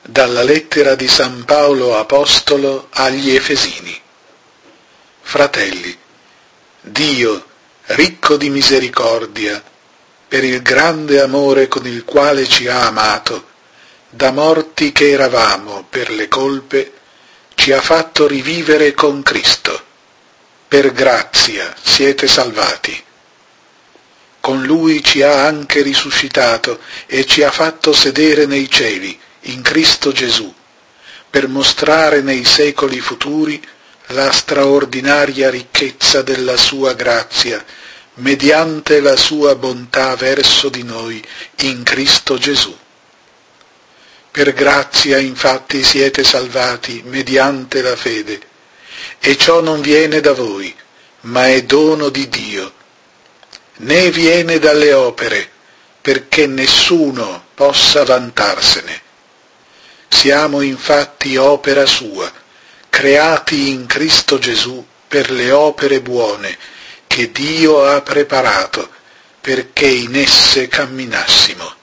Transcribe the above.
Dalla lettera di San Paolo Apostolo agli Efesini. Fratelli, Dio, ricco di misericordia, per il grande amore con il quale ci ha amato, da morti che eravamo per le colpe, ci ha fatto rivivere con Cristo. Per grazia siete salvati. Con Lui ci ha anche risuscitato e ci ha fatto sedere nei cieli, in Cristo Gesù, per mostrare nei secoli futuri la straordinaria ricchezza della sua grazia, mediante la sua bontà verso di noi in Cristo Gesù. Per grazia infatti siete salvati mediante la fede, e ciò non viene da voi, ma è dono di Dio, né viene dalle opere, perché nessuno possa vantarsene. Siamo infatti opera sua, creati in Cristo Gesù per le opere buone che Dio ha preparato perché in esse camminassimo.